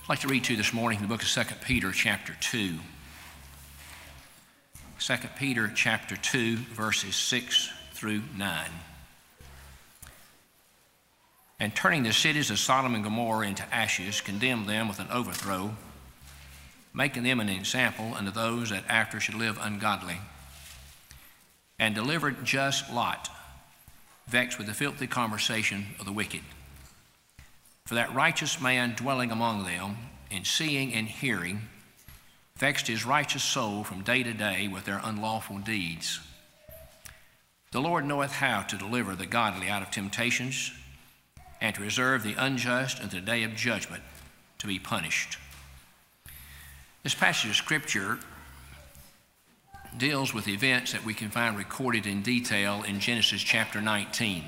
I'd like to read to you this morning from the book of 2 Peter chapter 2. 2 Peter chapter 2, verses 6 through 9. And turning the cities of Sodom and Gomorrah into ashes, condemned them with an overthrow, making them an example unto those that after should live ungodly, and delivered just Lot, vexed with the filthy conversation of the wicked. For that righteous man dwelling among them, in seeing and hearing, vexed his righteous soul from day to day with their unlawful deeds. The Lord knoweth how to deliver the godly out of temptations, and to reserve the unjust unto the day of judgment to be punished. This passage of Scripture deals with events that we can find recorded in detail in Genesis chapter 19.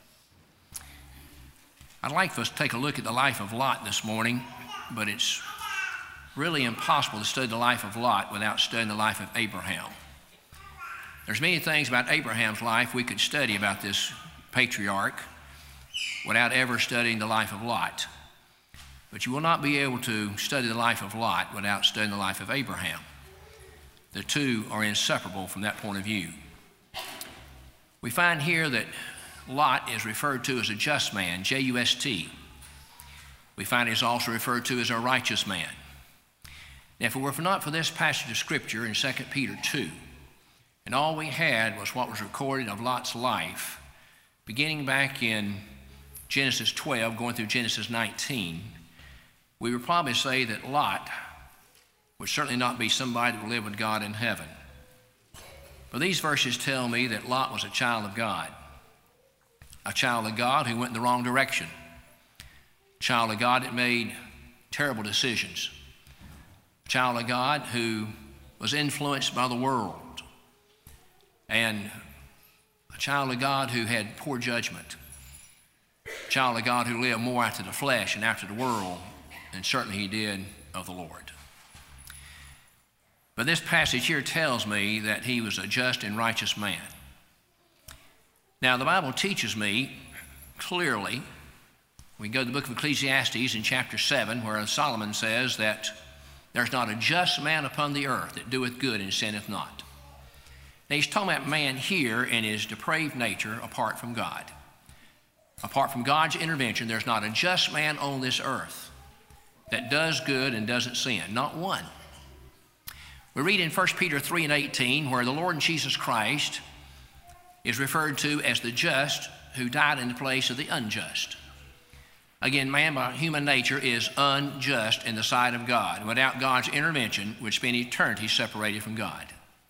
I'd like for us to take a look at the life of Lot this morning, but it's really impossible to study the life of Lot without studying the life of Abraham. There's many things about Abraham's life we could study about this patriarch without ever studying the life of Lot. But you will not be able to study the life of Lot without studying the life of Abraham. The two are inseparable from that point of view. We find here that Lot is referred to as a just man, J-U-S-T. We find he's also referred to as a righteous man. Now, if it were not for this passage of Scripture in 2 Peter 2, and all we had was what was recorded of Lot's life, beginning back in Genesis 12, going through Genesis 19, we would probably say that Lot would certainly not be somebody that would live with God in heaven. But these verses tell me that Lot was a child of God. A child of God who went in the wrong direction. A child of God that made terrible decisions. A child of God who was influenced by the world. And a child of God who had poor judgment. A child of God who lived more after the flesh and after the world than certainly he did of the Lord. But this passage here tells me that he was a just and righteous man. Now, the Bible teaches me clearly, we go to the book of Ecclesiastes in chapter 7, where Solomon says that there's not a just man upon the earth that doeth good and sinneth not. Now, he's talking about man here in his depraved nature apart from God. Apart from God's intervention, there's not a just man on this earth that does good and doesn't sin, not one. We read in 1 Peter 3 and 18, where the Lord Jesus Christ is referred to as the just who died in the place of the unjust. Again, man by human nature is unjust in the sight of God, and without God's intervention would spend eternity separated from God.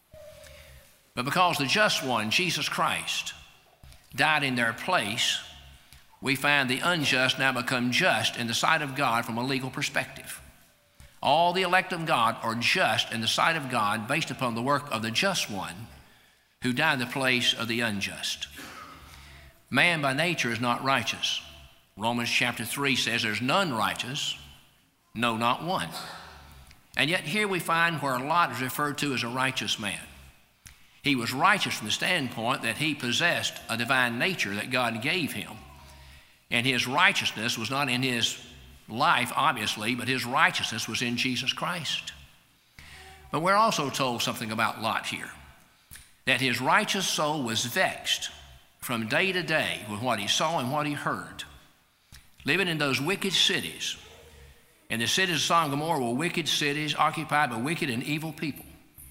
But because the just one, Jesus Christ, died in their place, we find the unjust now become just in the sight of God from a legal perspective. All the elect of God are just in the sight of God based upon the work of the just one who died in the place of the unjust. Man by nature is not righteous. Romans chapter 3 says there's none righteous, no, not one. And yet here we find where Lot is referred to as a righteous man. He was righteous from the standpoint that he possessed a divine nature that God gave him. And his righteousness was not in his life, obviously, but his righteousness was in Jesus Christ. But we're also told something about Lot here, that his righteous soul was vexed from day to day with what he saw and what he heard. Living in those wicked cities, and the cities of Sodom and Gomorrah were wicked cities occupied by wicked and evil people,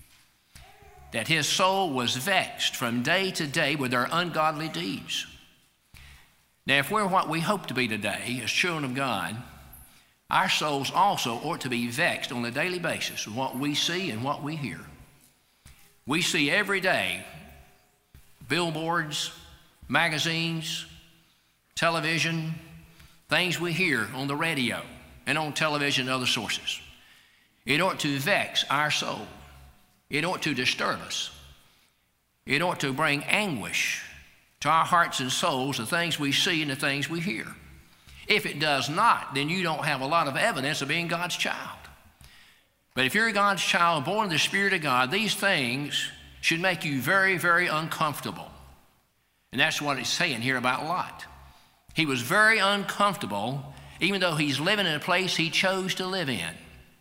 that his soul was vexed from day to day with their ungodly deeds. Now, if we're what we hope to be today as children of God, our souls also ought to be vexed on a daily basis with what we see and what we hear. We see every day billboards, magazines, television, things we hear on the radio and on television and other sources. It ought to vex our soul. It ought to disturb us. It ought to bring anguish to our hearts and souls, the things we see and the things we hear. If it does not, then you don't have a lot of evidence of being God's child. But if you're God's child, born of the Spirit of God, these things should make you very, very uncomfortable. And that's what it's saying here about Lot. He was very uncomfortable even though he's living in a place he chose to live in.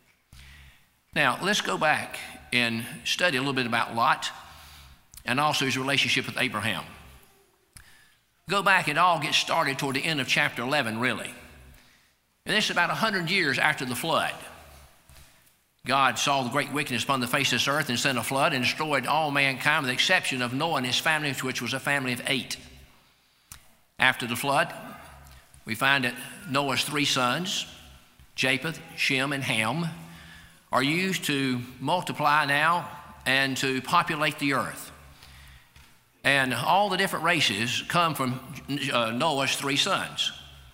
Now, let's go back and study a little bit about Lot and also his relationship with Abraham. Go back, it all gets started toward the end of chapter 11, really. And this is about 100 years after the flood. God saw the great wickedness upon the face of this earth and sent a flood and destroyed all mankind with the exception of Noah and his family, which was a family of 8. After the flood, we find that Noah's 3 sons, Japheth, Shem, and Ham, are used to multiply now and to populate the earth. And all the different races come from Noah's 3 sons.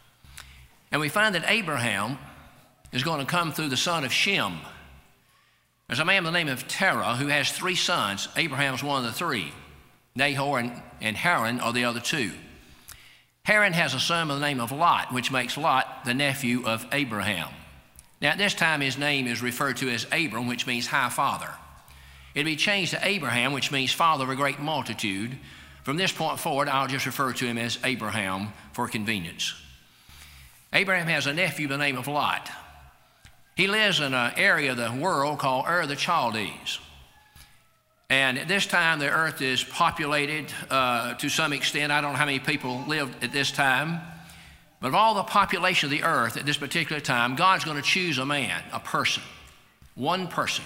And we find that Abraham is going to come through the son of Shem. There's a man by the name of Terah who has 3 sons. Abraham's one of the 3. Nahor and Haran are the other 2. Haran has a son by the name of Lot, which makes Lot the nephew of Abraham. Now, at this time, his name is referred to as Abram, which means high father. It'll be changed to Abraham, which means father of a great multitude. From this point forward, I'll just refer to him as Abraham for convenience. Abraham has a nephew by the name of Lot. He lives in an area of the world called Ur of the Chaldees. And at this time, the earth is populated to some extent. I don't know how many people lived at this time. But of all the population of the earth at this particular time, God's going to choose a man, a person, one person,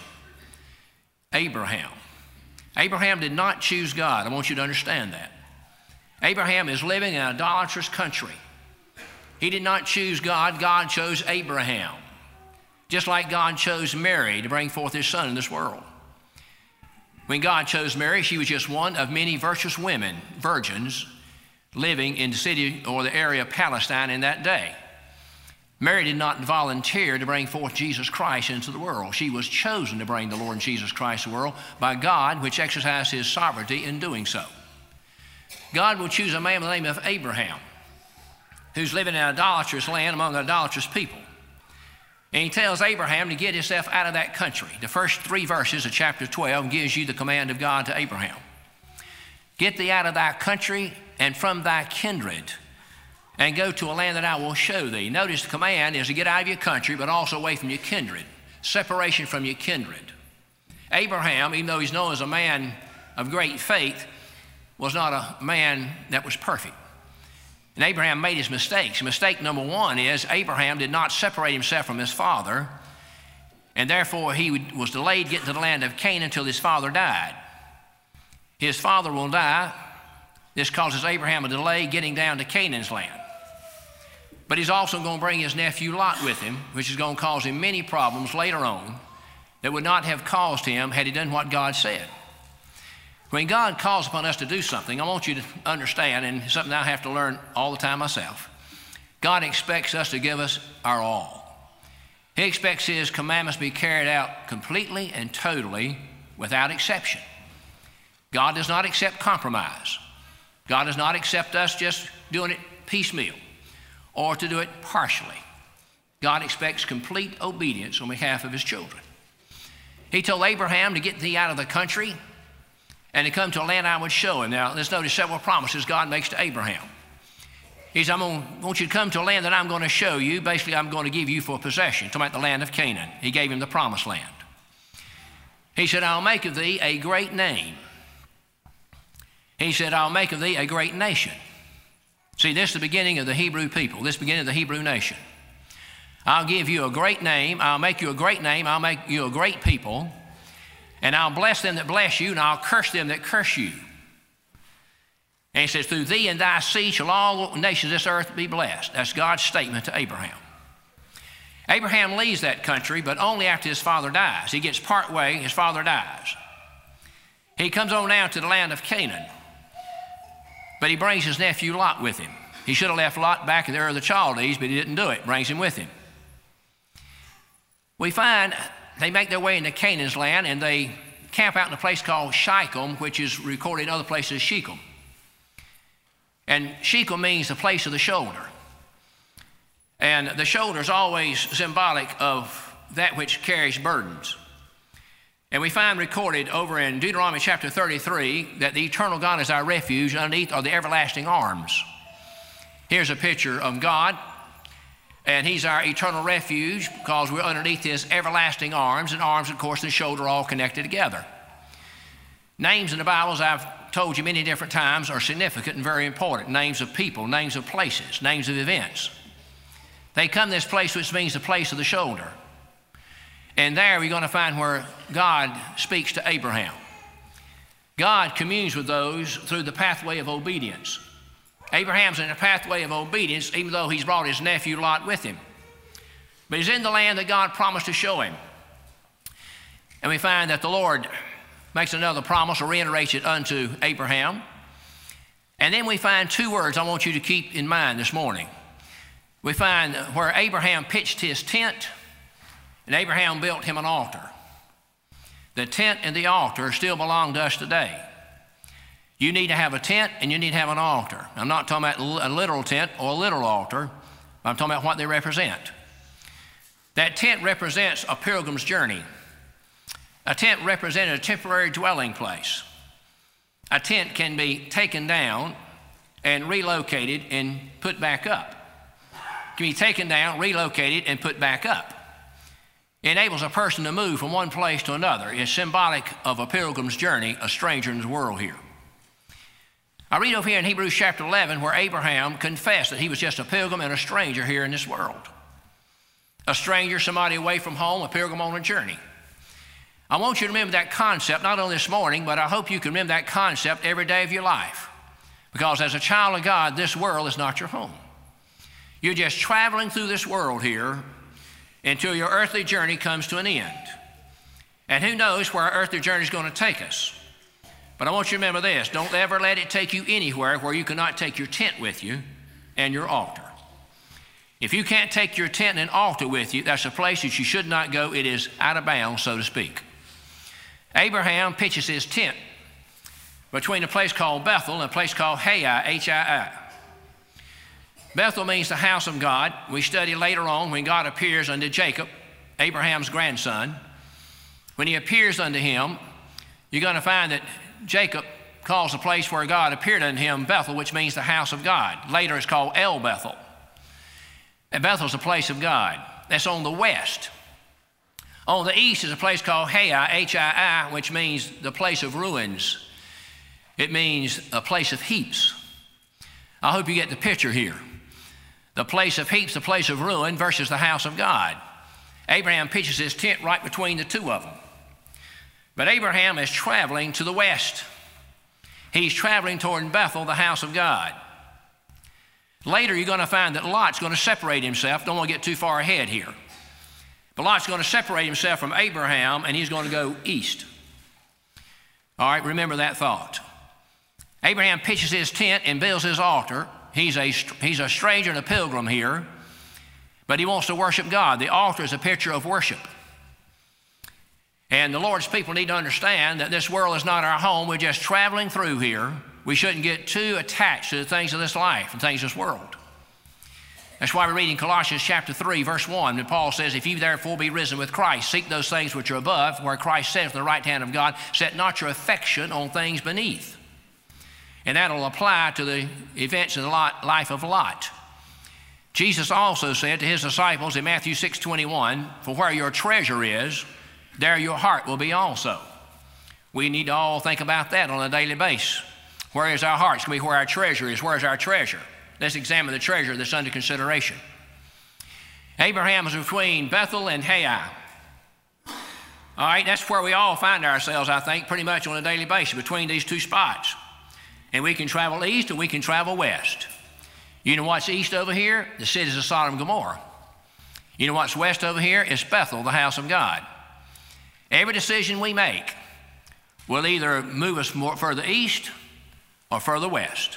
Abraham. Abraham did not choose God. I want you to understand that. Abraham is living in an idolatrous country. He did not choose God. God chose Abraham. Just like God chose Mary to bring forth his son in this world. When God chose Mary, she was just one of many virtuous women, virgins, living in the city or the area of Palestine in that day. Mary did not volunteer to bring forth Jesus Christ into the world. She was chosen to bring the Lord Jesus Christ to the world by God, which exercised his sovereignty in doing so. God will choose a man by the name of Abraham, who's living in an idolatrous land among idolatrous people. And he tells Abraham to get himself out of that country. The first 3 verses of chapter 12 gives you the command of God to Abraham. Get thee out of thy country and from thy kindred, and go to a land that I will show thee. Notice the command is to get out of your country, but also away from your kindred. Separation from your kindred. Abraham, even though he's known as a man of great faith, was not a man that was perfect. And Abraham made his mistakes. Mistake number 1 is Abraham did not separate himself from his father, and therefore he was delayed getting to the land of Canaan until his father died. His father will die. This causes Abraham a delay getting down to Canaan's land. But he's also going to bring his nephew Lot with him, which is going to cause him many problems later on that would not have caused him had he done what God said. When God calls upon us to do something, I want you to understand, and it's something I have to learn all the time myself, God expects us to give us our all. He expects his commandments to be carried out completely and totally without exception. God does not accept compromise. God does not accept us just doing it piecemeal or to do it partially. God expects complete obedience on behalf of his children. He told Abraham to get thee out of the country and to come to a land I would show him. Now, let's notice several promises God makes to Abraham. He said, I want you to come to a land that I'm going to show you. Basically, I'm going to give you for possession. Talking about the land of Canaan. He gave him the promised land. He said, I'll make of thee a great name. He said, I'll make of thee a great nation. See, this is the beginning of the Hebrew people. This is the beginning of the Hebrew nation. I'll give you a great name. I'll make you a great name. I'll make you a great people. And I'll bless them that bless you, and I'll curse them that curse you. And he says, through thee and thy seed shall all nations of this earth be blessed. That's God's statement to Abraham. Abraham leaves that country, but only after his father dies. He gets part way, his father dies. He comes on down to the land of Canaan, but he brings his nephew Lot with him. He should have left Lot back in the Ur of the Chaldees, but he didn't do it. Brings him with him. We find they make their way into Canaan's land, and they camp out in a place called Shechem, which is recorded in other places as Shechem. And Shechem means the place of the shoulder. And the shoulder is always symbolic of that which carries burdens. And we find recorded over in Deuteronomy chapter 33 that the eternal God is our refuge, underneath are the everlasting arms. Here's a picture of God And he's our eternal refuge because we're underneath his everlasting arms, and arms, of course, and shoulder are all connected together. Names in the Bible, as I've told you many different times, are significant and very important. Names of people, names of places, names of events. They come to this place, which means the place of the shoulder. And there we're going to find where God speaks to Abraham. God communes with those through the pathway of obedience. Abraham's in the pathway of obedience, even though he's brought his nephew Lot with him. But he's in the land that God promised to show him. And we find that the Lord makes another promise or reiterates it unto Abraham. And then we find two words I want you to keep in mind this morning. We find where Abraham pitched his tent, and Abraham built him an altar. The tent and the altar still belong to us today. You need to have a tent and you need to have an altar. I'm not talking about a literal tent or a literal altar. I'm talking about what they represent. That tent represents a pilgrim's journey. A tent represented a temporary dwelling place. A tent can be taken down and relocated and put back up. It can be taken down, relocated, and put back up. It enables a person to move from one place to another. It's symbolic of a pilgrim's journey, a stranger in the world here. I read over here in Hebrews chapter 11 where Abraham confessed that he was just a pilgrim and a stranger here in this world. A stranger, somebody away from home, a pilgrim on a journey. I want you to remember that concept, not only this morning, but I hope you can remember that concept every day of your life. Because as a child of God, this world is not your home. You're just traveling through this world here until your earthly journey comes to an end. And who knows where our earthly journey is going to take us. But I want you to remember this. Don't ever let it take you anywhere where you cannot take your tent with you and your altar. If you can't take your tent and altar with you, that's a place that you should not go. It is out of bounds, so to speak. Abraham pitches his tent between a place called Bethel and a place called Hai, H-I-I. Bethel means the house of God. We study later on when God appears unto Jacob, Abraham's grandson. When he appears unto him, you're going to find that Jacob calls the place where God appeared unto him Bethel, which means the house of God. Later it's called El Bethel. And Bethel's the place of God. That's on the west. On the east is a place called Hai, H-I-I, which means the place of ruins. It means a place of heaps. I hope you get the picture here. The place of heaps, the place of ruin versus the house of God. Abraham pitches his tent right between the two of them. But Abraham is traveling to the west. He's traveling toward Bethel, the house of God. Later, you're going to find that Lot's going to separate himself. Don't want to get too far ahead here. But Lot's going to separate himself from Abraham, and he's going to go east. All right, remember that thought. Abraham pitches his tent and builds his altar. He's a stranger and a pilgrim here, but he wants to worship God. The altar is a picture of worship. And the Lord's people need to understand that this world is not our home. We're just traveling through here. We shouldn't get too attached to the things of this life and things of this world. That's why we're reading Colossians chapter 3, verse 1, and Paul says, if you therefore be risen with Christ, seek those things which are above, where Christ sits on the right hand of God, set not your affection on things beneath. And that'll apply to the events in the life of Lot. Jesus also said to his disciples in Matthew 6:21, for where your treasure is, there your heart will be also. We need to all think about that on a daily basis. Where is our heart? It's going to be where our treasure is. Where is our treasure? Let's examine the treasure that's under consideration. Abraham is between Bethel and Hai. All right, that's where we all find ourselves, I think, pretty much on a daily basis, between these two spots. And we can travel east and we can travel west. You know what's east over here? The cities of Sodom and Gomorrah. You know what's west over here? It's Bethel, the house of God. Every decision we make will either move us more further east or further west.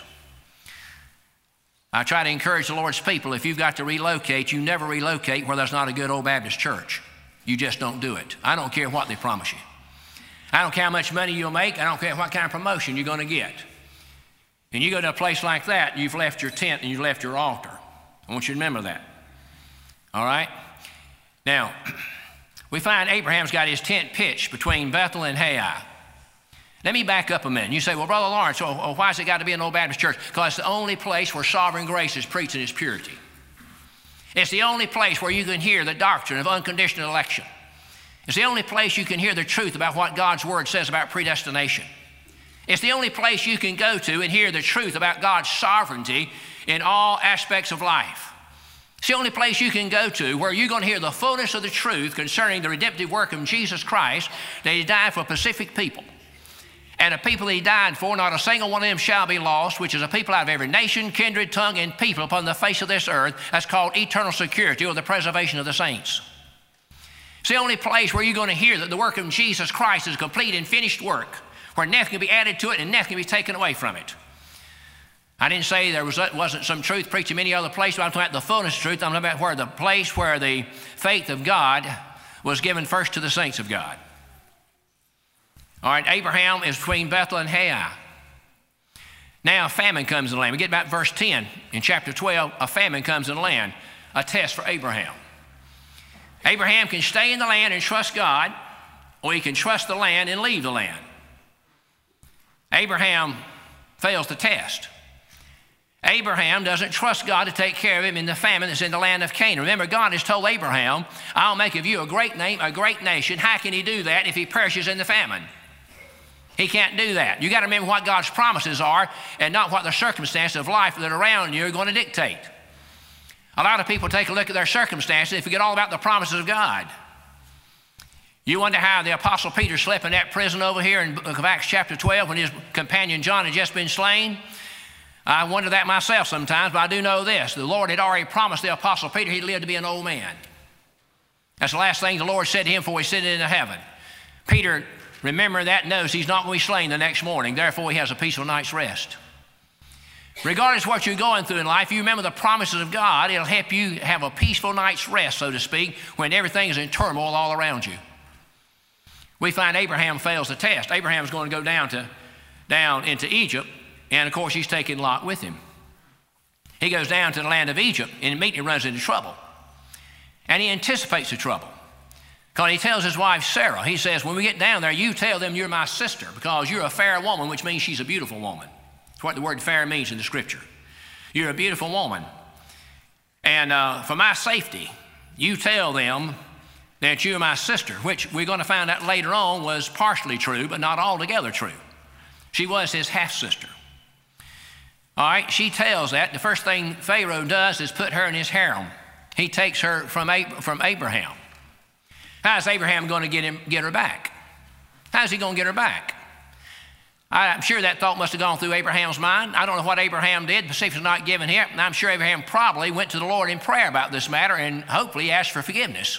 I try to encourage the Lord's people, if you've got to relocate, you never relocate where there's not a good old Baptist church. You just don't do it. I don't care what they promise you. I don't care how much money you'll make. I don't care what kind of promotion you're going to get. And you go to a place like that, you've left your tent and you've left your altar. I want you to remember that. All right? Now, we find Abraham's got his tent pitched between Bethel and Hai. Let me back up a minute. You say, well, Brother Lawrence, why has it got to be an old Baptist church? Because it's the only place where sovereign grace is preached in its purity. It's the only place where you can hear the doctrine of unconditional election. It's the only place you can hear the truth about what God's Word says about predestination. It's the only place you can go to and hear the truth about God's sovereignty in all aspects of life. It's the only place you can go to where you're going to hear the fullness of the truth concerning the redemptive work of Jesus Christ, that He died for Pacific people. And the people He died for, not a single one of them shall be lost, which is a people out of every nation, kindred, tongue, and people upon the face of this earth. That's called eternal security, or the preservation of the saints. It's the only place where you're going to hear that the work of Jesus Christ is a complete and finished work, where nothing can be added to it and nothing can be taken away from it. I didn't say there wasn't some truth preached in many other places, but I'm talking about the fullness of truth. I'm talking about where the place where the faith of God was given first to the saints of God. All right, Abraham is between Bethel and Hai. Now a famine comes in the land. We get back to verse 10 in chapter 12. A famine comes in the land, a test for Abraham. Abraham can stay in the land and trust God, or he can trust the land and leave the land. Abraham fails the test. Abraham doesn't trust God to take care of him in the famine that's in the land of Canaan. Remember, God has told Abraham, I'll make of you a great name, a great nation. How can he do that if he perishes in the famine? He can't do that. You got to remember what God's promises are and not what the circumstances of life that are around you are going to dictate. A lot of people take a look at their circumstances and forget all about the promises of God. You wonder how the Apostle Peter slept in that prison over here in the book of Acts chapter 12 when his companion John had just been slain. I wonder that myself sometimes, but I do know this. The Lord had already promised the Apostle Peter he'd live to be an old man. That's the last thing the Lord said to him before he ascended into heaven. Peter, remember that, knows he's not going to be slain the next morning. Therefore, he has a peaceful night's rest. Regardless of what you're going through in life, you remember the promises of God. It'll help you have a peaceful night's rest, so to speak, when everything is in turmoil all around you. We find Abraham fails the test. Abraham's going to go down into Egypt, and of course he's taking Lot with him. He goes down to the land of Egypt and immediately runs into trouble. And he anticipates the trouble. Because he tells his wife Sarah, he says, when we get down there, you tell them you're my sister, because you're a fair woman, which means she's a beautiful woman. That's what the word fair means in the scripture. You're a beautiful woman. And for my safety, you tell them that you're my sister, which we're going to find out later on was partially true, but not altogether true. She was his half-sister. All right, she tells that. The first thing Pharaoh does is put her in his harem. He takes her from Abraham. How's Abraham going to get her back? How's he going to get her back? I'm sure that thought must have gone through Abraham's mind. I don't know what Abraham did. Pacific's not given here. And I'm sure Abraham probably went to the Lord in prayer about this matter and hopefully asked for forgiveness.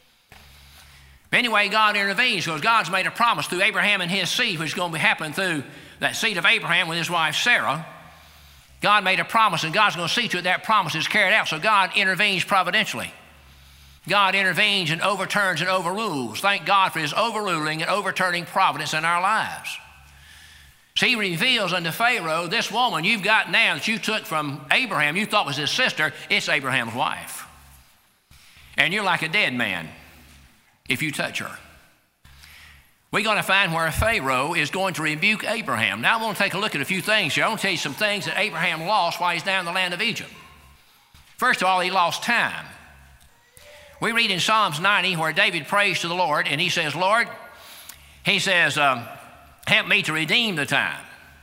But anyway, God intervenes because God's made a promise through Abraham and his seed, which is going to be happening through that seed of Abraham with his wife Sarah. God made a promise, and God's going to see to it that promise is carried out. So God intervenes providentially. God intervenes and overturns and overrules. Thank God for his overruling and overturning providence in our lives. So he reveals unto Pharaoh, this woman you've got now that you took from Abraham, you thought was his sister, it's Abraham's wife. And you're like a dead man if you touch her. We're going to find where Pharaoh is going to rebuke Abraham. Now I want to take a look at a few things here. I want to tell you some things that Abraham lost while he's down in the land of Egypt. First of all, he lost time. We read in Psalms 90 where David prays to the Lord, and he says, Lord, he says, help me to redeem the time.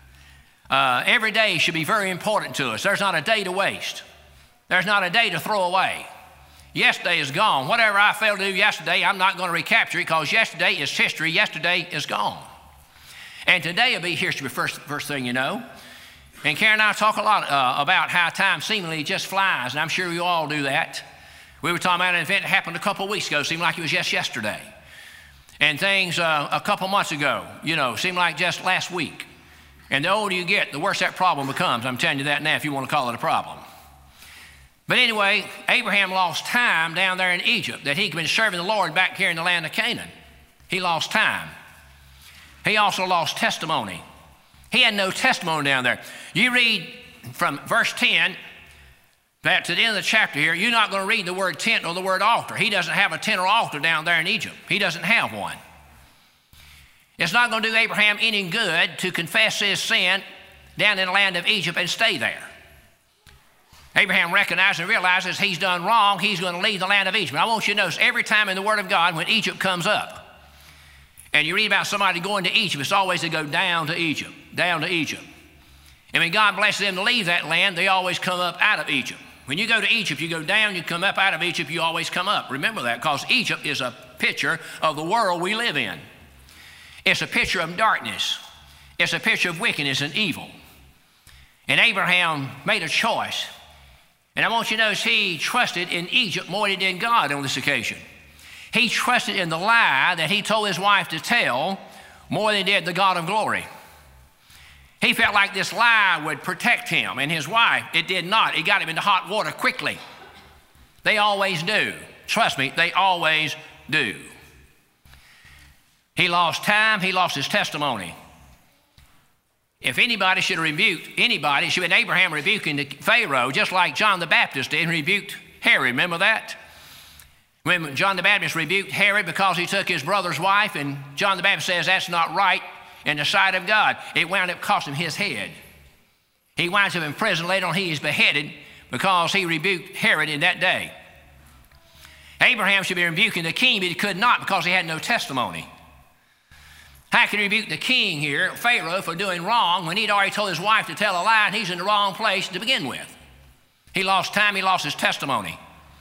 Every day should be very important to us. There's not a day to waste. There's not a day to throw away. Yesterday is gone. Whatever I failed to do yesterday, I'm not going to recapture it because yesterday is history. Yesterday is gone. And today will be history, first thing you know. And Karen and I talk a lot about how time seemingly just flies, and I'm sure you all do that. We were talking about an event that happened a couple of weeks ago. Seemed like it was just yesterday. And things a couple months ago, seemed like just last week. And the older you get, the worse that problem becomes. I'm telling you that now if you want to call it a problem. But anyway, Abraham lost time down there in Egypt that he'd been serving the Lord back here in the land of Canaan. He lost time. He also lost testimony. He had no testimony down there. You read from verse 10 that to the end of the chapter here, you're not going to read the word tent or the word altar. He doesn't have a tent or altar down there in Egypt. He doesn't have one. It's not going to do Abraham any good to confess his sin down in the land of Egypt and stay there. Abraham recognizes and realizes he's done wrong. He's going to leave the land of Egypt. I want you to notice every time in the Word of God when Egypt comes up, and you read about somebody going to Egypt, it's always to go down to Egypt, down to Egypt. And when God blesses them to leave that land, they always come up out of Egypt. When you go to Egypt, you go down, you come up out of Egypt, you always come up. Remember that, because Egypt is a picture of the world we live in. It's a picture of darkness. It's a picture of wickedness and evil. And Abraham made a choice. And I want you to notice he trusted in Egypt more than he did God on this occasion. He trusted in the lie that he told his wife to tell more than he did the God of glory. He felt like this lie would protect him and his wife. It did not. It got him into hot water quickly. They always do. Trust me, they always do. He lost time. He lost his testimony. If anybody should have rebuked anybody, it should have been Abraham rebuking the Pharaoh, just like John the Baptist did and rebuked Herod. Remember that? When John the Baptist rebuked Herod because he took his brother's wife, and John the Baptist says that's not right in the sight of God, it wound up costing him his head. He winds up in prison. Later on, he is beheaded because he rebuked Herod in that day. Abraham should be rebuking the king, but he could not because he had no testimony. How can he rebuke the king here, Pharaoh, for doing wrong when he'd already told his wife to tell a lie and he's in the wrong place to begin with? He lost time, he lost his testimony.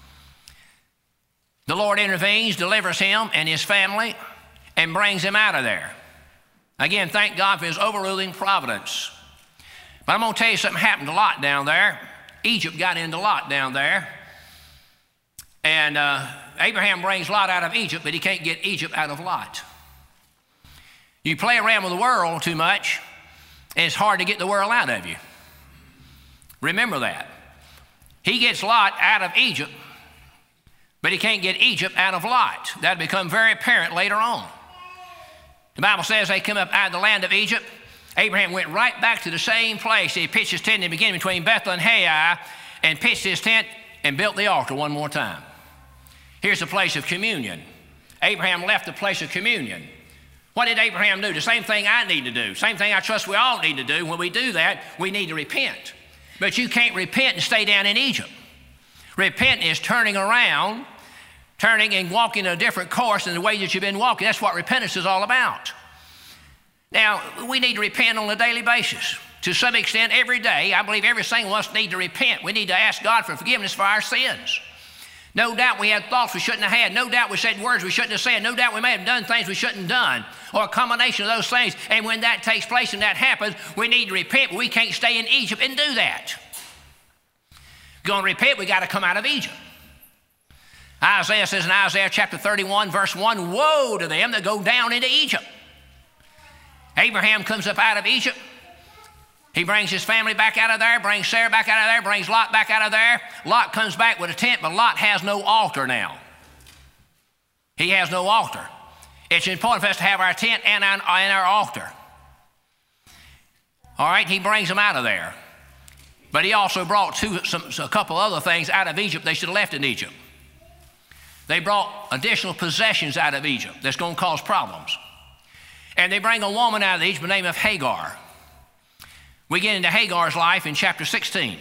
The Lord intervenes, delivers him and his family, and brings him out of there. Again, thank God for his overruling providence. But I'm going to tell you something happened to Lot down there. Egypt got into Lot down there. And Abraham brings Lot out of Egypt, but he can't get Egypt out of Lot. You play around with the world too much, and it's hard to get the world out of you. Remember that. He gets Lot out of Egypt, but he can't get Egypt out of Lot. That'll become very apparent later on. The Bible says they come up out of the land of Egypt. Abraham went right back to the same place. He pitched his tent in the beginning between Bethel and Hai, and pitched his tent and built the altar one more time. Here's the place of communion. Abraham left the place of communion. What did Abraham do? The same thing I need to do. Same thing I trust we all need to do. When we do that, we need to repent. But you can't repent and stay down in Egypt. Repent is turning around, turning and walking a different course than the way that you've been walking. That's what repentance is all about. Now, we need to repent on a daily basis. To some extent, every day, I believe every single one of us need to repent. We need to ask God for forgiveness for our sins. No doubt we had thoughts we shouldn't have had. No doubt we said words we shouldn't have said. No doubt we may have done things we shouldn't have done, or a combination of those things. And when that takes place and that happens, we need to repent, but we can't stay in Egypt and do that. If we're going to repent, we got to come out of Egypt. Isaiah says in Isaiah chapter 31, verse 1, woe to them that go down into Egypt. Abraham comes up out of Egypt. He brings his family back out of there, brings Sarah back out of there, brings Lot back out of there. Lot comes back with a tent, but Lot has no altar now. He has no altar. It's important for us to have our tent and our altar. All right, he brings them out of there. But he also brought a couple other things out of Egypt they should have left in Egypt. They brought additional possessions out of Egypt that's going to cause problems. And they bring a woman out of Egypt by the name of Hagar. We get into Hagar's life in chapter 16.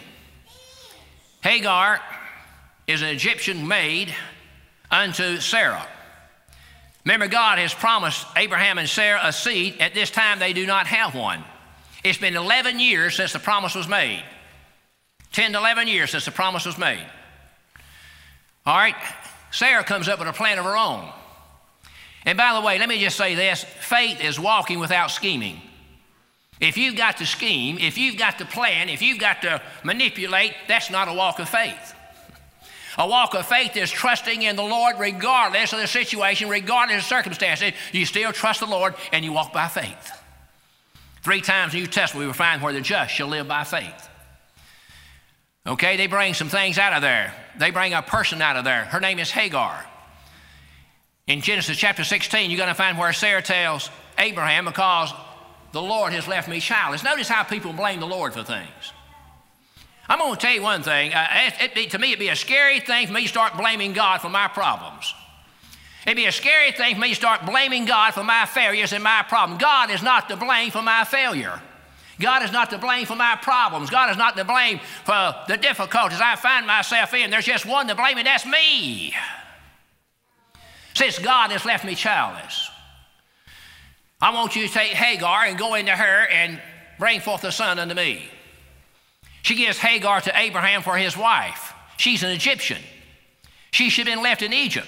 Hagar is an Egyptian maid unto Sarah. Remember, God has promised Abraham and Sarah a seed. At this time, they do not have one. It's been 11 years since the promise was made. 10 to 11 years since the promise was made. All right, Sarah comes up with a plan of her own. And by the way, let me just say this. Faith is walking without scheming. If you've got to scheme, if you've got to plan, if you've got to manipulate, that's not a walk of faith. A walk of faith is trusting in the Lord regardless of the situation, regardless of the circumstances. You still trust the Lord and you walk by faith. 3 times in the New Testament we will find where the just shall live by faith. Okay, they bring some things out of there. They bring a person out of there. Her name is Hagar. In Genesis chapter 16, you're going to find where Sarah tells Abraham, because the Lord has left me childless. Notice how people blame the Lord for things. I'm going to tell you one thing. To me, it'd be a scary thing for me to start blaming God for my problems. It'd be a scary thing for me to start blaming God for my failures and my problems. God is not to blame for my failure. God is not to blame for my problems. God is not to blame for the difficulties I find myself in. There's just one to blame, and that's me. Since God has left me childless, I want you to take Hagar and go into her and bring forth a son unto me. She gives Hagar to Abraham for his wife. She's an Egyptian. She should have been left in Egypt.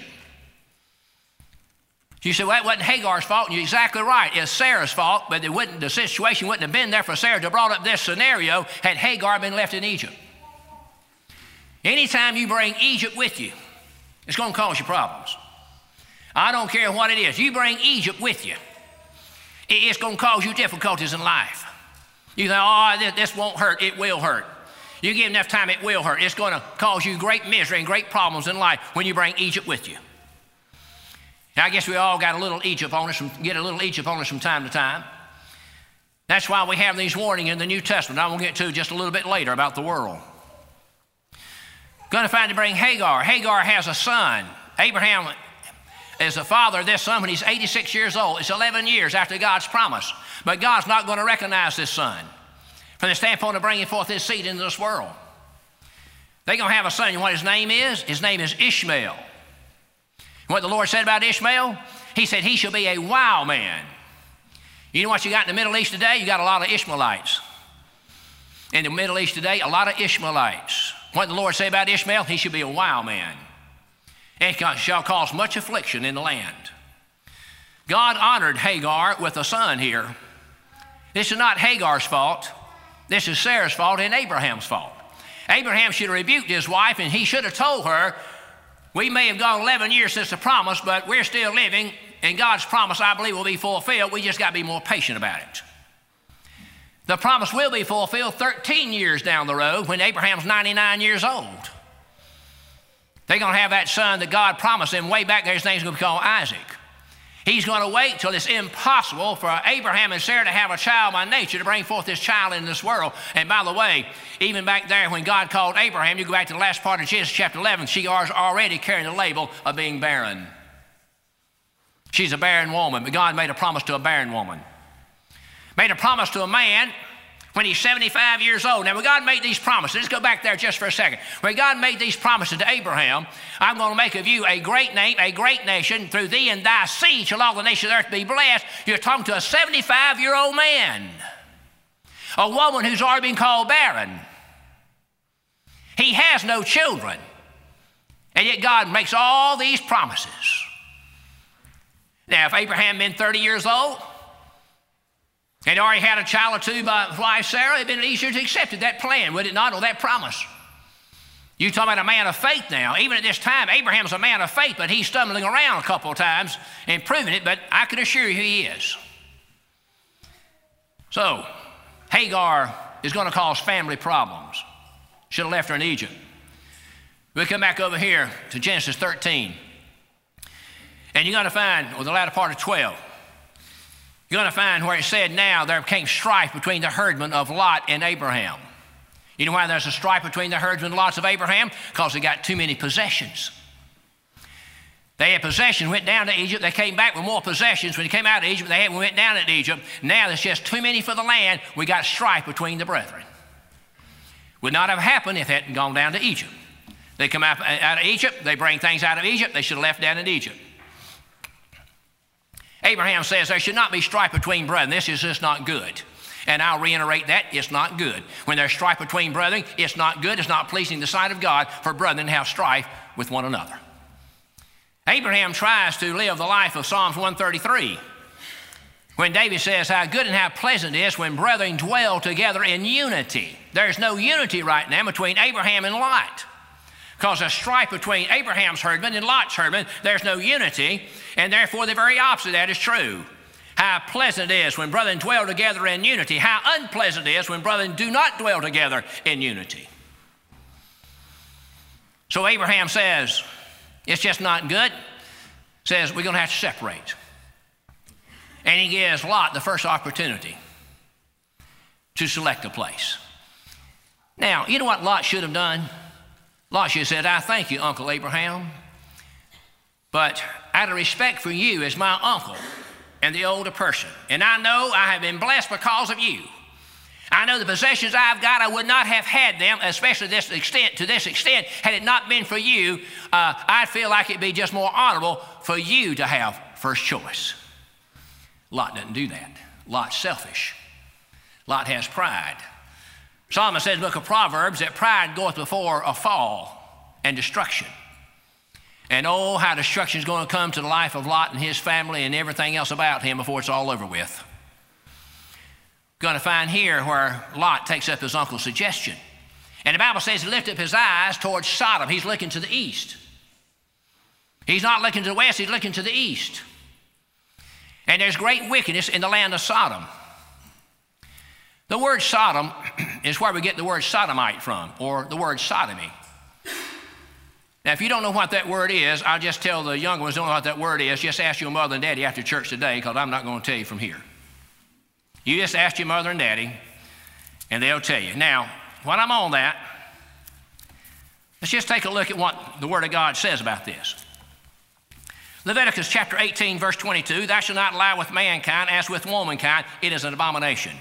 You say, well, that wasn't Hagar's fault, and you're exactly right. It's Sarah's fault, but the situation wouldn't have been there for Sarah to have brought up this scenario had Hagar been left in Egypt. Anytime you bring Egypt with you, it's going to cause you problems. I don't care what it is. You bring Egypt with you, it's going to cause you difficulties in life. You think, oh, this won't hurt. It will hurt. You give enough time, it will hurt. It's going to cause you great misery and great problems in life when you bring Egypt with you. Now, I guess we all got a little Egypt on us, get a little Egypt on us from time to time. That's why we have these warnings in the New Testament. I will get to just a little bit later about the world. Going to find to bring Hagar. Hagar has a son. Abraham is the father of this son when he's 86 years old. It's 11 years after God's promise. But God's not going to recognize this son from the standpoint of bringing forth his seed into this world. They're going to have a son. You know what his name is? His name is Ishmael. What the Lord said about Ishmael? He said he shall be a wild man. You know what you got in the Middle East today? You got a lot of Ishmaelites. In the Middle East today, a lot of Ishmaelites. What did the Lord say about Ishmael? He shall be a wild man. And it shall cause much affliction in the land. God honored Hagar with a son here. This is not Hagar's fault. This is Sarah's fault and Abraham's fault. Abraham should have rebuked his wife, and he should have told her, we may have gone 11 years since the promise, but we're still living, and God's promise, I believe, will be fulfilled. We just got to be more patient about it. The promise will be fulfilled 13 years down the road when Abraham's 99 years old. They're going to have that son that God promised them way back there. His name's going to be called Isaac. He's going to wait till it's impossible for Abraham and Sarah to have a child by nature to bring forth this child in this world. And by the way, even back there when God called Abraham, you go back to the last part of Genesis chapter 11, she was already carrying the label of being barren. She's a barren woman, but God made a promise to a barren woman. Made a promise to a man when he's 75 years old. Now, when God made these promises, let's go back there just for a second. When God made these promises to Abraham, I'm going to make of you a great name, a great nation. Through thee and thy seed shall all the nations of the earth be blessed. You're talking to a 75-year-old man, a woman who's already been called barren. He has no children, and yet God makes all these promises. Now, if Abraham had been 30 years old, and already had a child or two by his wife Sarah, it would have been easier to accept that plan, would it not, or that promise? You're talking about a man of faith now. Even at this time, Abraham's a man of faith, but he's stumbling around a couple of times and proving it, but I can assure you he is. So, Hagar is going to cause family problems. Should have left her in Egypt. We'll come back over here to Genesis 13. And you're going to find, or the latter part of 12, you're going to find where it said, now there came strife between the herdmen of Lot and Abraham. You know why there's a strife between the herdsmen and Lots of Abraham? Because they got too many possessions. They had possessions, went down to Egypt. They came back with more possessions. When they came out of Egypt, we went down to Egypt. Now there's just too many for the land. We got strife between the brethren. Would not have happened if they hadn't gone down to Egypt. They come out of Egypt. They bring things out of Egypt. They should have left down in Egypt. Abraham says there should not be strife between brethren. This is just not good. And I'll reiterate that, it's not good. When there's strife between brethren, it's not good. It's not pleasing in the sight of God for brethren to have strife with one another. Abraham tries to live the life of Psalms 133. When David says how good and how pleasant it is when brethren dwell together in unity. There's no unity right now between Abraham and Lot. Because there's strife between Abraham's herdmen and Lot's herdmen. There's no unity, and therefore the very opposite of that is true. How pleasant it is when brethren dwell together in unity. How unpleasant it is when brethren do not dwell together in unity. So Abraham says, it's just not good. Says we're going to have to separate. And he gives Lot the first opportunity to select a place. Now, you know what Lot should have done? Lot should have said, I thank you, Uncle Abraham, but out of respect for you as my uncle and the older person, and I know I have been blessed because of you, I know the possessions I've got, I would not have had them, especially to this extent, had it not been for you. I feel like it'd be just more honorable for you to have first choice. Lot doesn't do that. Lot's selfish. Lot has pride. Solomon says in the book of Proverbs that pride goeth before a fall and destruction. And oh, how destruction is going to come to the life of Lot and his family and everything else about him before it's all over with. Going to find here where Lot takes up his uncle's suggestion. And the Bible says he lifted up his eyes towards Sodom. He's looking to the east. He's not looking to the west, he's looking to the east. And there's great wickedness in the land of Sodom. The word Sodom is where we get the word sodomite from, or the word sodomy. Now, if you don't know what that word is, I'll just tell the young ones don't know what that word is. Just ask your mother and daddy after church today, because I'm not going to tell you from here. You just ask your mother and daddy, and they'll tell you. Now, while I'm on that, let's just take a look at what the Word of God says about this. Leviticus chapter 18, verse 22, thou shalt not lie with mankind as with womankind. It is an abomination.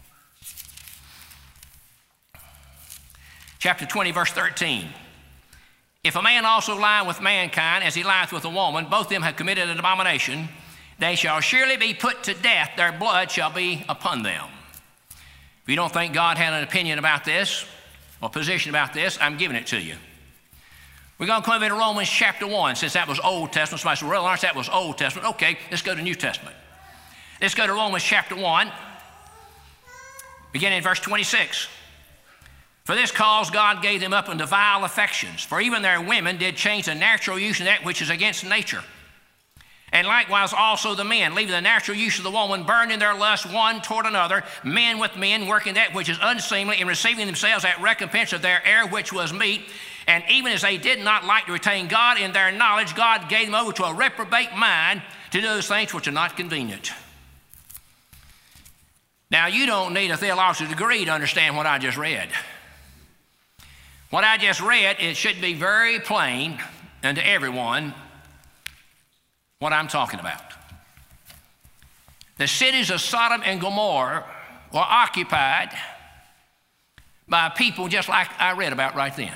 Chapter 20, verse 13. If a man also lie with mankind as he lieth with a woman, both of them have committed an abomination. They shall surely be put to death. Their blood shall be upon them. If you don't think God had an opinion about this or position about this, I'm giving it to you. We're going to come into Romans chapter 1, since that was Old Testament. Somebody said, well, Lawrence, that was Old Testament. Okay, let's go to New Testament. Let's go to Romans chapter 1, beginning in verse 26. For this cause God gave them up unto vile affections, for even their women did change the natural use of that which is against nature. And likewise also the men, leaving the natural use of the woman, burned in their lust one toward another, men with men, working that which is unseemly, and receiving themselves that recompense of their error which was meet. And even as they did not like to retain God in their knowledge, God gave them over to a reprobate mind to do those things which are not convenient. Now, you don't need a theological degree to understand what I just read. What I just read, it should be very plain unto everyone what I'm talking about. The cities of Sodom and Gomorrah were occupied by people just like I read about right then.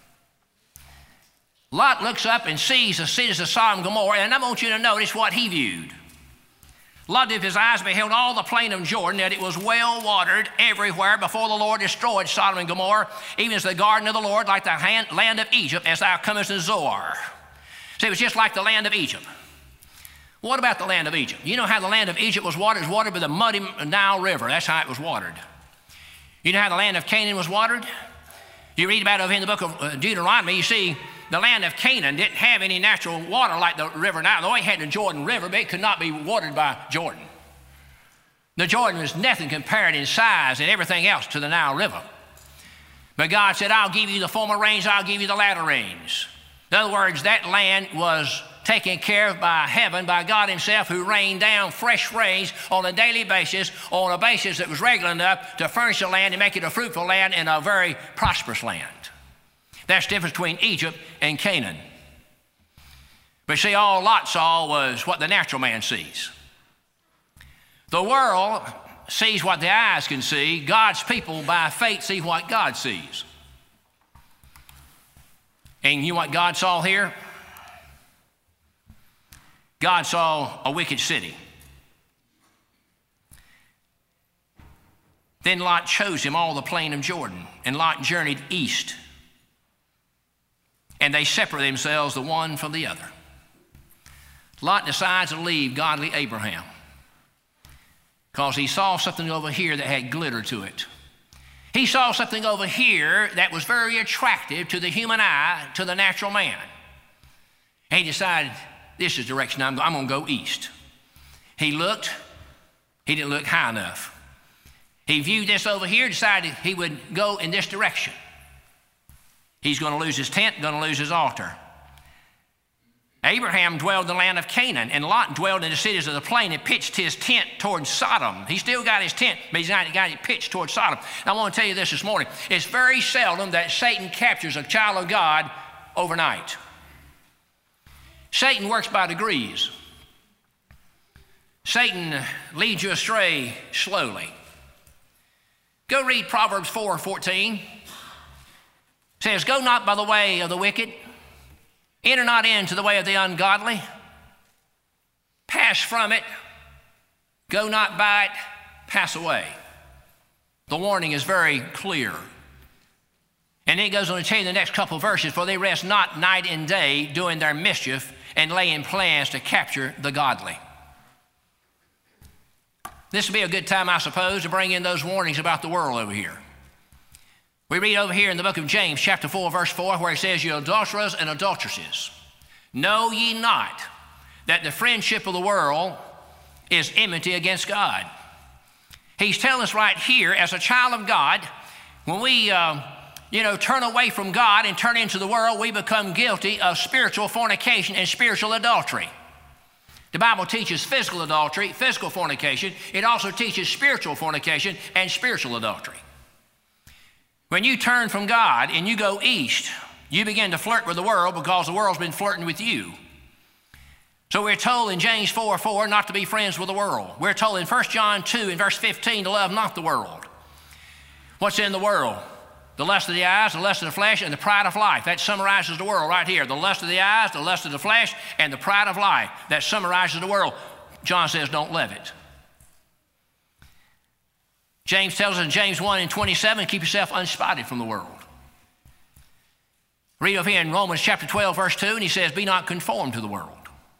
Lot looks up and sees the cities of Sodom and Gomorrah, and I want you to notice what he viewed. Lot lifted his eyes and beheld all the plain of Jordan, that it was well watered everywhere before the Lord destroyed Sodom and Gomorrah, even as the garden of the Lord, like the land of Egypt, as thou comest in Zoar. See, it was just like the land of Egypt. What about the land of Egypt? You know how the land of Egypt was watered? It was watered by the muddy Nile River. That's how it was watered. You know how the land of Canaan was watered? You read about it in the book of Deuteronomy. You see, the land of Canaan didn't have any natural water like the river Nile. Though it had the Jordan River, but it could not be watered by Jordan. The Jordan was nothing compared in size and everything else to the Nile River. But God said, I'll give you the former rains, I'll give you the latter rains. In other words, that land was taken care of by heaven, by God himself, who rained down fresh rains on a daily basis, on a basis that was regular enough to furnish the land and make it a fruitful land and a very prosperous land. That's the difference between Egypt and Canaan. But see, all Lot saw was what the natural man sees. The world sees what the eyes can see. God's people, by faith, see what God sees. And you know what God saw here? God saw a wicked city. Then Lot chose him all the plain of Jordan, and Lot journeyed east. And they separated themselves the one from the other. Lot decides to leave godly Abraham because he saw something over here that had glitter to it. He saw something over here that was very attractive to the human eye, to the natural man. And he decided, this is the direction I'm going to go east. He looked. He didn't look high enough. He viewed this over here, decided he would go in this direction. He's going to lose his tent, going to lose his altar. Abraham dwelled in the land of Canaan, and Lot dwelled in the cities of the plain and pitched his tent towards Sodom. He still got his tent, but he's got it pitched towards Sodom. And I want to tell you this morning. It's very seldom that Satan captures a child of God overnight. Satan works by degrees. Satan leads you astray slowly. Go read Proverbs 4:14. It says, go not by the way of the wicked, enter not into the way of the ungodly, pass from it, go not by it, pass away. The warning is very clear. And then it goes on to tell you in the next couple of verses, for they rest not night and day doing their mischief and laying plans to capture the godly. This would be a good time, I suppose, to bring in those warnings about the world over here. We read over here in the book of James, chapter 4, verse 4, where it says, you adulterers and adulteresses, know ye not that the friendship of the world is enmity against God? He's telling us right here, as a child of God, when we turn away from God and turn into the world, we become guilty of spiritual fornication and spiritual adultery. The Bible teaches physical adultery, physical fornication. It also teaches spiritual fornication and spiritual adultery. When you turn from God and you go east, you begin to flirt with the world because the world's been flirting with you. So we're told in James 4:4 not to be friends with the world. We're told in 1 John 2 and verse 15 to love not the world. What's in the world? The lust of the eyes, the lust of the flesh, and the pride of life. That summarizes the world right here. The lust of the eyes, the lust of the flesh, and the pride of life. That summarizes the world. John says, don't love it. James tells us in James 1 and 27, keep yourself unspotted from the world. Read over here in Romans chapter 12, verse 2, and he says, be not conformed to the world.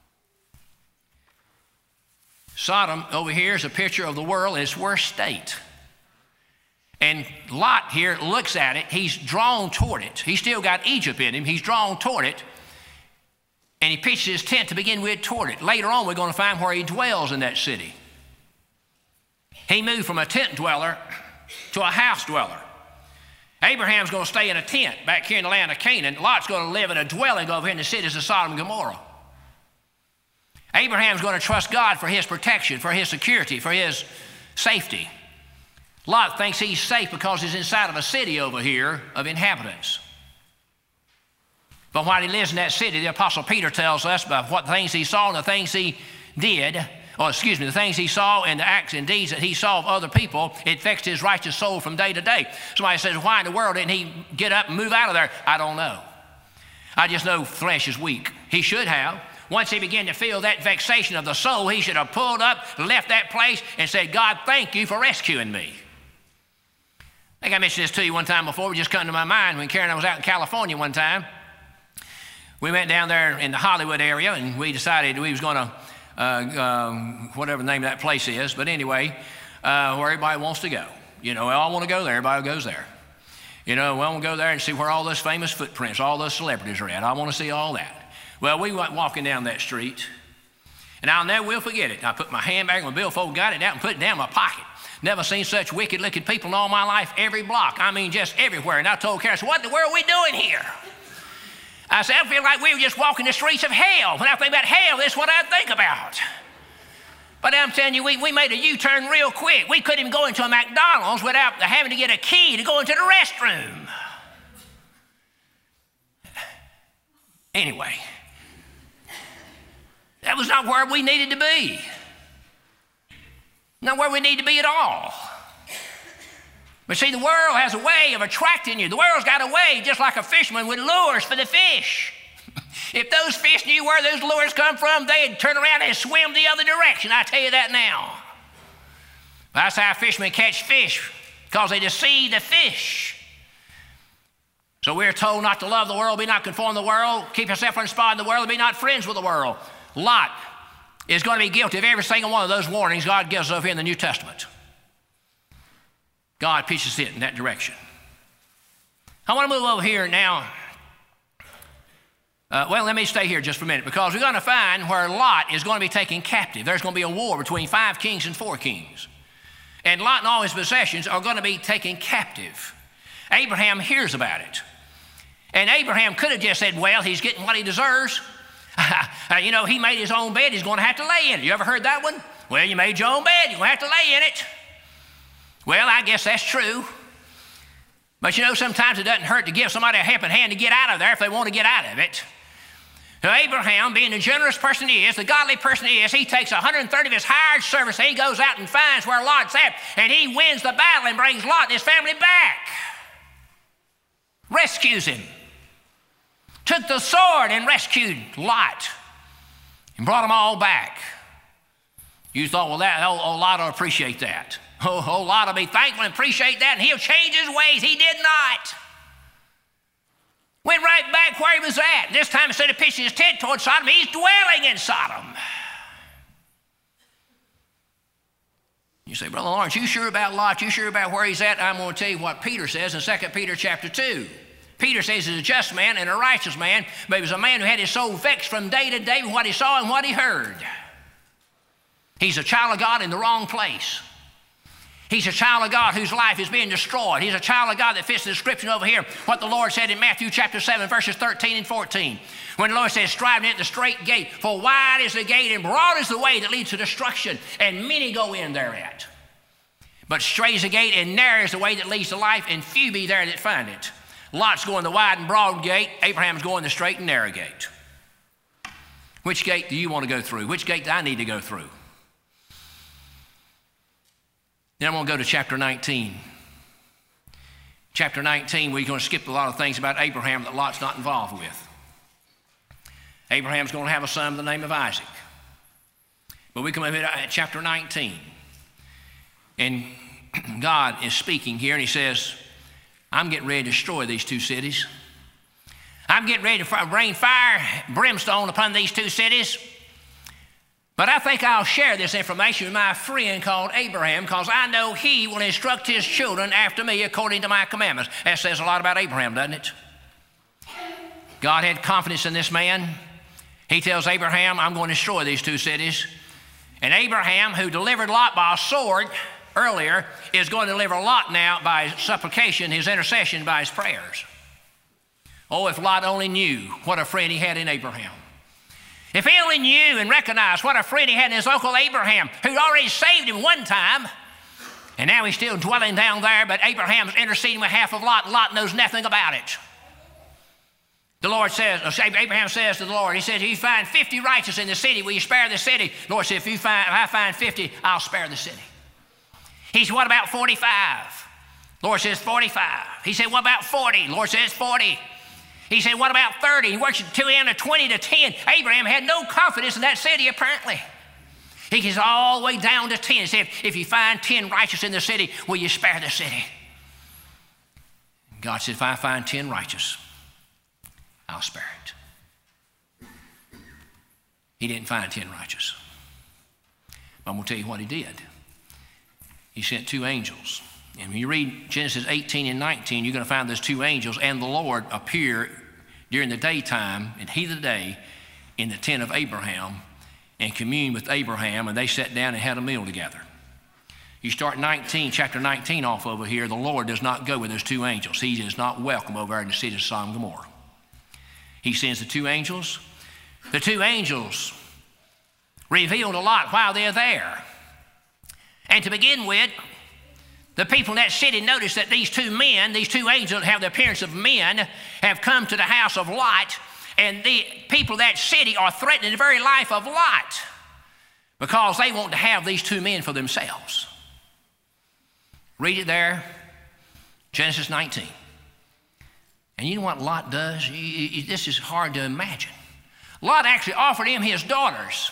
Sodom over here is a picture of the world in its worst state. And Lot here looks at it. He's drawn toward it. He's still got Egypt in him. He's drawn toward it. And he pitches his tent to begin with toward it. Later on, we're going to find where he dwells in that city. He moved from a tent dweller to a house dweller. Abraham's going to stay in a tent back here in the land of Canaan. Lot's going to live in a dwelling over here in the cities of Sodom and Gomorrah. Abraham's going to trust God for his protection, for his security, for his safety. Lot thinks he's safe because he's inside of a city over here of inhabitants. But while he lives in that city, the Apostle Peter tells us about what things he saw and the things he did, the things he saw and the acts and deeds that he saw of other people, it vexed his righteous soul from day to day. Somebody says, why in the world didn't he get up and move out of there? I don't know. I just know flesh is weak. He should have. Once he began to feel that vexation of the soul, he should have pulled up, left that place, and said, God, thank you for rescuing me. I think I mentioned this to you one time before. It just come to my mind when Karen and I was out in California one time. We went down there in the Hollywood area, and we decided we was going to, whatever the name of that place is, but anyway, where everybody wants to go. We all want to go there. Everybody goes there. We want to go there and see where all those famous footprints, all those celebrities are at. I want to see all that. Well, we went walking down that street, and I'll never will forget it. I put my handbag, my billfold, got it out, and put it down in my pocket. Never seen such wicked-looking people in all my life, every block. I mean, just everywhere. And I told Karen, I said, what in the world are we doing here? I said, I feel like we were just walking the streets of hell. When I think about hell, this is what I think about. But I'm telling you, we made a U-turn real quick. We couldn't even go into a McDonald's without having to get a key to go into the restroom. Anyway, that was not where we needed to be. Not where we need to be at all. But see, the world has a way of attracting you. The world's got a way, just like a fisherman with lures for the fish. If those fish knew where those lures come from, they'd turn around and swim the other direction. I tell you that now. That's how fishermen catch fish, because they deceive the fish. So we're told not to love the world, be not conformed to the world, keep yourself unspotted in the world, and be not friends with the world. Lot is going to be guilty of every single one of those warnings God gives over here in the New Testament. God pitches it in that direction. I want to move over here now. Let me stay here just for a minute, because we're going to find where Lot is going to be taken captive. There's going to be a war between 5 kings and 4 kings. And Lot and all his possessions are going to be taken captive. Abraham hears about it. And Abraham could have just said, well, he's getting what he deserves. He made his own bed, he's going to have to lay in it. You ever heard that one? Well, you made your own bed, you're going to have to lay in it. Well, I guess that's true. But sometimes it doesn't hurt to give somebody a helping hand to get out of there if they want to get out of it. So Abraham, being the generous person he is, the godly person he is, he takes 130 of his hired servants and he goes out and finds where Lot's at, and he wins the battle and brings Lot and his family back. Rescues him. Took the sword and rescued Lot and brought them all back. You thought, well, Lot will appreciate that. Lot will be thankful and appreciate that, and he'll change his ways. He did not. Went right back where he was at. This time, instead of pitching his tent towards Sodom, he's dwelling in Sodom. You say, Brother Lawrence, you sure about Lot? You sure about where he's at? I'm going to tell you what Peter says in 2 Peter chapter 2. Peter says he's a just man and a righteous man, but he was a man who had his soul vexed from day to day with what he saw and what he heard. He's a child of God in the wrong place. He's a child of God whose life is being destroyed. He's a child of God that fits the description over here, what the Lord said in Matthew chapter 7, verses 13 and 14. When the Lord says, strive to enter the straight gate, for wide is the gate and broad is the way that leads to destruction, and many go in thereat. But straight is the gate and narrow is the way that leads to life, and few be there that find it. Lot's going the wide and broad gate. Abraham's going the straight and narrow gate. Which gate do you want to go through? Which gate do I need to go through? Then I'm going to go to chapter 19. Chapter 19, we're going to skip a lot of things about Abraham that Lot's not involved with. Abraham's going to have a son by the name of Isaac. But we come over to chapter 19. And God is speaking here, and he says, I'm getting ready to destroy these two cities. I'm getting ready to rain fire, brimstone upon these two cities. But I think I'll share this information with my friend called Abraham, because I know he will instruct his children after me according to my commandments. That says a lot about Abraham, doesn't it? God had confidence in this man. He tells Abraham, I'm going to destroy these two cities. And Abraham, who delivered Lot by a sword earlier, is going to deliver Lot now by supplication, his intercession, by his prayers. Oh, if Lot only knew what a friend he had in Abraham. If he only knew and recognized what a friend he had in his uncle Abraham, who'd already saved him one time, and now he's still dwelling down there, but Abraham's interceding on behalf of Lot, and Lot knows nothing about it. The Lord says, Abraham says to the Lord, he says, if you find 50 righteous in the city, will you spare the city? The Lord said, if I find 50, I'll spare the city. He said, what about 45? The Lord says, 45. He said, what about 40? The Lord says, 40. He said, what about 30? He works until the end of 20 to 10. Abraham had no confidence in that city, apparently. He gets all the way down to 10. He said, if you find 10 righteous in the city, will you spare the city? God said, if I find 10 righteous, I'll spare it. He didn't find 10 righteous. But I'm going to tell you what he did. He sent 2 angels. And when you read Genesis 18 and 19, you're going to find those 2 angels and the Lord appear during the daytime, in heat of the day, in the tent of Abraham and commune with Abraham, and they sat down and had a meal together. You start chapter 19 off over here, the Lord does not go with those 2 angels. He is not welcome over there in the city of Sodom and Gomorrah. He sends the 2 angels. The 2 angels revealed a lot while they're there. And to begin with, the people in that city noticed that these 2 men, these 2 angels have the appearance of men, have come to the house of Lot, and the people of that city are threatening the very life of Lot because they want to have these 2 men for themselves. Read it there, Genesis 19. And you know what Lot does? This is hard to imagine. Lot actually offered him his daughters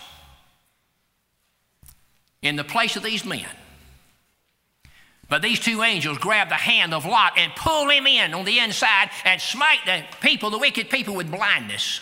in the place of these men. But these 2 angels grabbed the hand of Lot and pulled him in on the inside and smite the wicked people with blindness.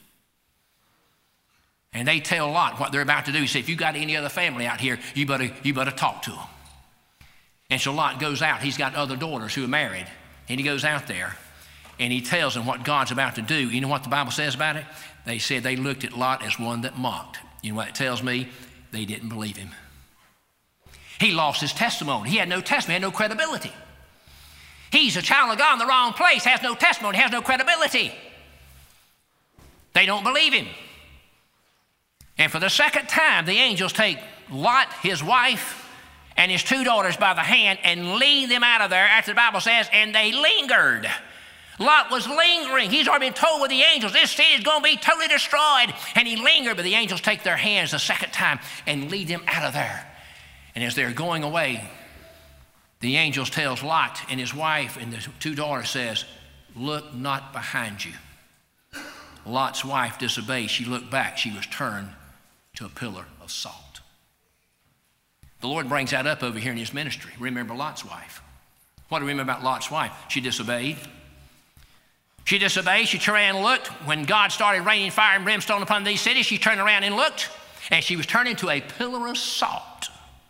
And they tell Lot what they're about to do. He said, if you got any other family out here, you better talk to them. And so Lot goes out. He's got other daughters who are married. And he goes out there and he tells them what God's about to do. You know what the Bible says about it? They said they looked at Lot as one that mocked. You know what it tells me? They didn't believe him. He lost his testimony. He had no testimony, had no credibility. He's a child of God in the wrong place, has no testimony, has no credibility. They don't believe him. And for the second time, the angels take Lot, his wife, and his 2 daughters by the hand and lead them out of there, after the Bible says, and they lingered. Lot was lingering. He's already been told with the angels, this city is going to be totally destroyed. And he lingered, but the angels take their hands the second time and lead them out of there. And as they're going away, the angels tells Lot and his wife and the two daughters says, look not behind you. Lot's wife disobeyed. She looked back. She was turned to a pillar of salt. The Lord brings that up over here in his ministry. Remember Lot's wife. What do we remember about Lot's wife? She disobeyed. She disobeyed. She turned around and looked. When God started raining fire and brimstone upon these cities, she turned around and looked, and she was turned into a pillar of salt.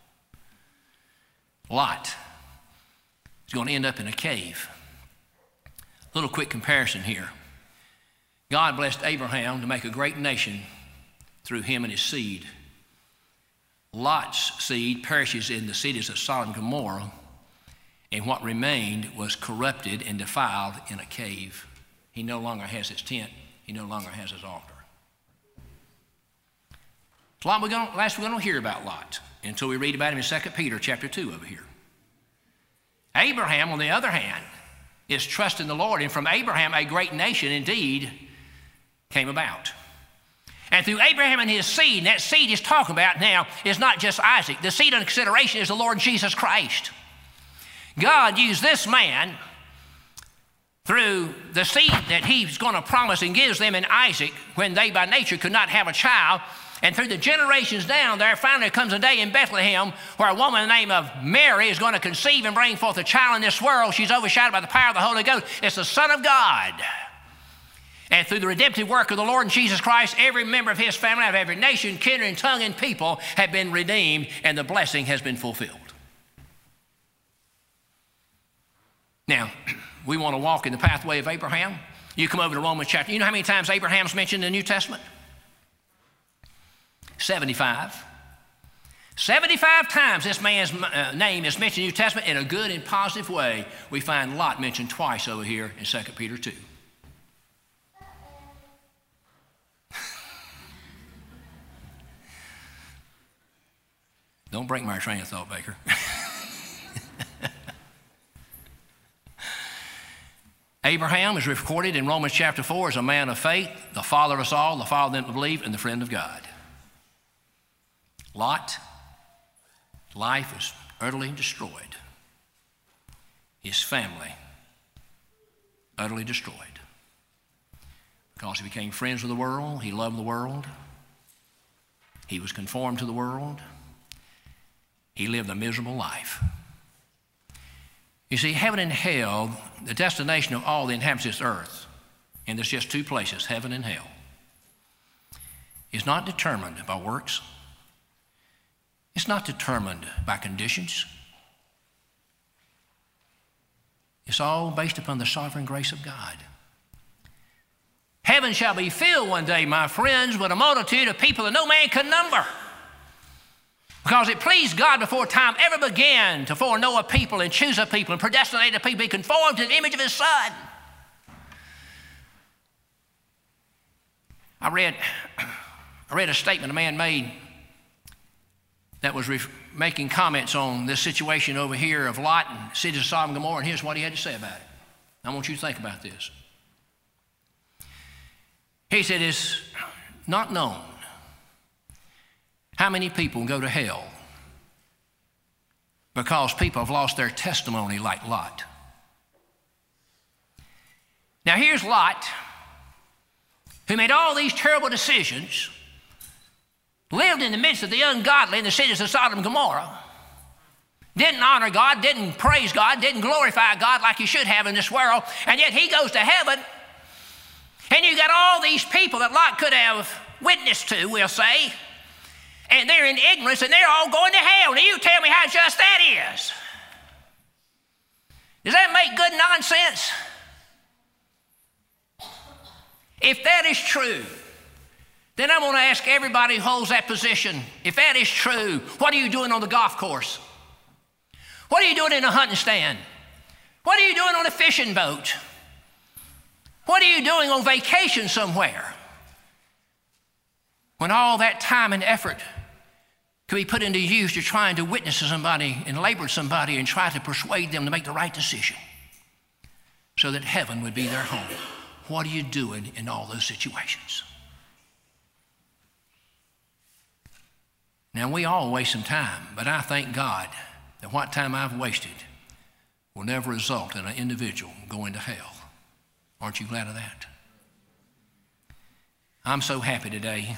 Lot is going to end up in a cave. A little quick comparison here. God blessed Abraham to make a great nation through him and his seed. Lot's seed perishes in the cities of Sodom and Gomorrah, and what remained was corrupted and defiled in a cave. He no longer has his tent. He no longer has his altar. Last we're going to hear about Lot until we read about him in 2 Peter chapter 2 over here. Abraham, on the other hand, is trusting the Lord, and from Abraham a great nation indeed came about. And through Abraham and his seed, and that seed he's talking about now is not just Isaac. The seed under consideration is the Lord Jesus Christ. God used this man through the seed that he's going to promise and gives them in Isaac when they by nature could not have a child. And through the generations down there, finally comes a day in Bethlehem where a woman named of Mary is going to conceive and bring forth a child in this world. She's overshadowed by the power of the Holy Ghost. It's the Son of God. And through the redemptive work of the Lord Jesus Christ, every member of his family, of every nation, kindred, and tongue, and people have been redeemed, and the blessing has been fulfilled. Now, we want to walk in the pathway of Abraham. You come over to Romans chapter. You know how many times Abraham's mentioned in the New Testament? 75. 75 times this man's name is mentioned in the New Testament in a good and positive way. We find Lot mentioned twice over here in 2 Peter 2. Don't break my train of thought, Baker. Abraham is recorded in Romans chapter 4 as a man of faith, the father of us all, the father of them that believe, and the friend of God. Lot, life was utterly destroyed. His family, utterly destroyed. Because he became friends with the world, he loved the world, he was conformed to the world, he lived a miserable life. You see, heaven and hell, the destination of all the inhabitants of this earth, and there's just two places, heaven and hell, is not determined by works. It's not determined by conditions. It's all based upon the sovereign grace of God. Heaven shall be filled one day, my friends, with a multitude of people that no man can number. Because it pleased God before time ever began to foreknow a people and choose a people and predestinate a people to be conformed to the image of his Son. I read a statement a man made that was making comments on this situation over here of Lot and cities of Sodom and Gomorrah, and here's what he had to say about it. I want you to think about this. He said, it's not known how many people go to hell because people have lost their testimony like Lot. Now here's Lot, who made all these terrible decisions, lived in the midst of the ungodly in the cities of Sodom and Gomorrah, didn't honor God, didn't praise God, didn't glorify God like he should have in this world, and yet he goes to heaven, and you got all these people that Lot could have witnessed to, we'll say, and they're in ignorance, and they're all going to hell. Now you tell me how just that is. Does that make good nonsense? If that is true, then I'm going to ask everybody who holds that position, if that is true, what are you doing on the golf course? What are you doing in a hunting stand? What are you doing on a fishing boat? What are you doing on vacation somewhere? When all that time and effort could be put into use to trying to witness to somebody and labor to somebody and try to persuade them to make the right decision. so that heaven would be their home. What are you doing in all those situations? Now, we all waste some time, but I thank God that what time I've wasted will never result in an individual going to hell. Aren't you glad of that? I'm so happy today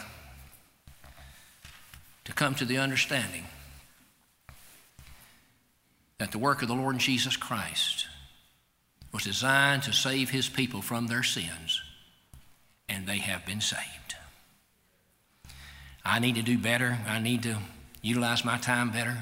to come to the understanding that the work of the Lord Jesus Christ was designed to save his people from their sins, and they have been saved. I need to do better. I need to utilize my time better.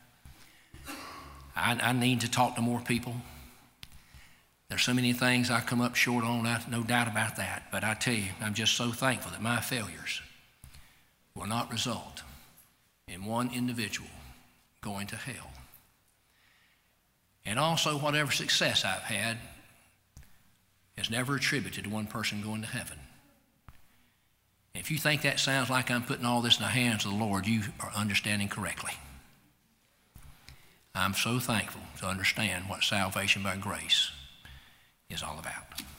I need to talk to more people. There's so many things I come up short on, no doubt about that. But I tell you, I'm just so thankful that my failures will not result in one individual going to hell. And also, whatever success I've had is never attributed to one person going to heaven. If you think that sounds like I'm putting all this in the hands of the Lord, you are understanding correctly. I'm so thankful to understand what salvation by grace is all about.